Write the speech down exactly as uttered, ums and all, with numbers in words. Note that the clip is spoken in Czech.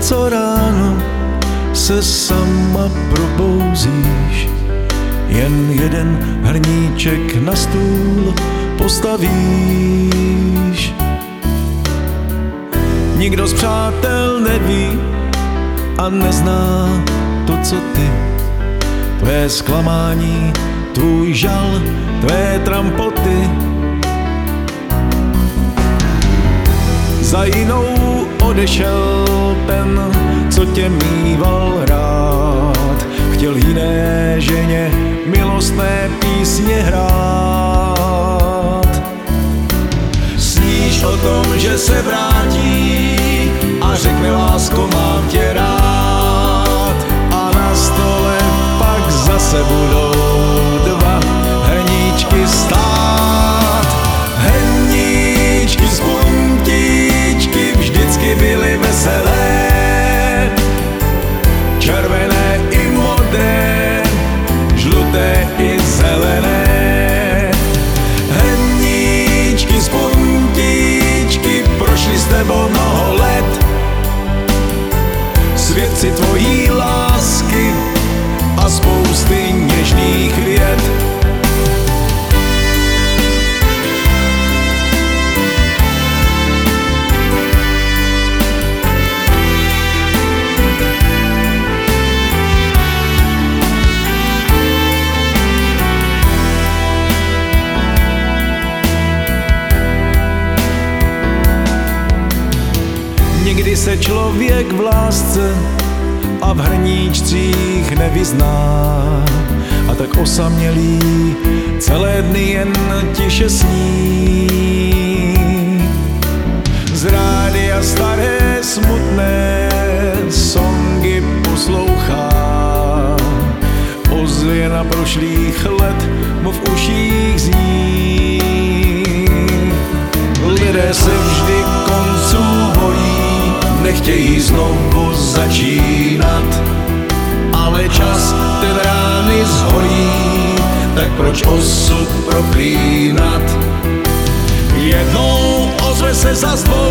co ráno se sama probouzíš, jen jeden hrníček na stůl postavíš. Nikdo z přátel neví a nezná to, co ty. Tvé zklamání, tvůj žal, tvé trampoty. Za jinou odešel ten, co tě mýval rád. Chtěl jiné ženě milostné písně hrát. Sníš o tom, že se vrátí a řekne: lásko, mám tě rád. A na stole pak zase budou dva hrníčky stát. Hrníčky z puntíčky vždycky byly veselé, červené i modré, žluté i zelené. Hrníčky z puntíčky prošly s tebou mnoho let, svědci tvojí lásky a spousty něžných vět. Někdy se člověk v lásce a v hrníčcích nevyzná, a tak osamělý celé dny jen tiše sní. Z rádia staré smutné songy poslouchá, ozvěna prošlých let mu v uších zní. Lidé se vždy konců bojí, nechtějí znovu začínat, ale čas ten rány zhojí, tak proč osud proklínat? Jednou ozve se zas dvou